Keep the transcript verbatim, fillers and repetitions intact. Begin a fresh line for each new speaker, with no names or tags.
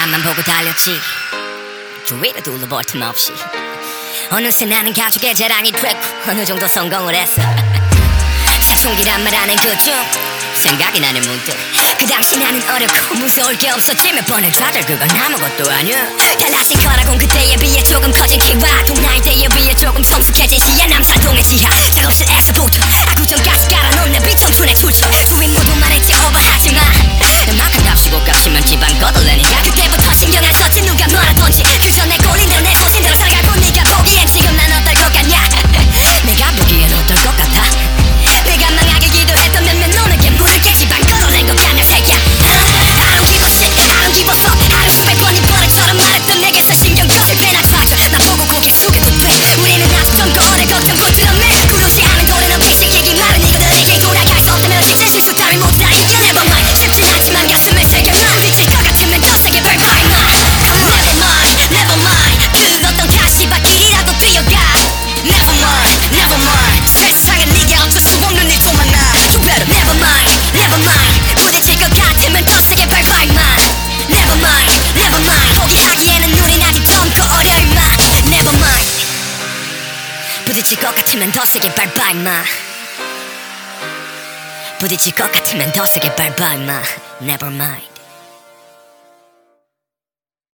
앞만 보고 달렸지. 주위를 둘러볼 틈 없이 어느새 나는 가족의 자랑이 됐고 어느 정도 성공을 했어. 사춘기란 말 하는 그중 생각이 나는 문득 그 당시 나는 어렵고 무서울 게 없었지. 몇 번을 좌절 그건 아무것도 아니야. 달라진 거라곤 그때에 비해 조금 커진 키와 또 나이대에 비해 조금 성숙해진 시야. 남살동의 지하 작업실에서부터 아구점까지 깔아놓은 내 비청춘의 출처. 주위 모두 말했지 오버하지마. 너만큼 값이고 값이면 집안 거덜내니까 그때부터 신경 안 썼지 누가 뭐라던지. 그저 내 꼴린대로 내 소신대로 살아가고 네가 보기엔 지금 난 어떨 것 같냐. 내가 보기엔 어떨 것 같아. 내가 망하게 기도했던 몇몇 놈에게 무섭게 집안 걷어낸 것 같냐 새끼야. I don't give a shit, I don't give a fuck. 하루 수백 번이 버릇처럼 말했던 내게서 신경 꺼질 땐 악사줘. 난 보고 고개 숙여도 돼. 우리는 아직 젊고 오래 걷던 부드러움에 부르지 않은 노래는 회식얘기 말은 이들에게 돌아갈 수 없다면 이제 실수 따위 모두 다 이겨. Never mind, 쉽진 않지만 가슴을 새겨놔. 부딪힐 것 같으면 더 세게 밟아 임마. Never mind, never mind. 그 어떤 가시밭길이라도 뛰어가. Never mind, never mind. 세상에 네게 어쩔 수 없는 일도 많아. You better never mind, never mind. 부딪힐 것 같으면 더 세게 밟아 임마. Never mind, never mind. 포기하기에는 우린 아직 젊고 어려 임마. Never mind. 부딪힐 것 같으면 더 세게 밟아 임마. 부딪힐 것 같으면 더 세게 밟아 임마. Never mind.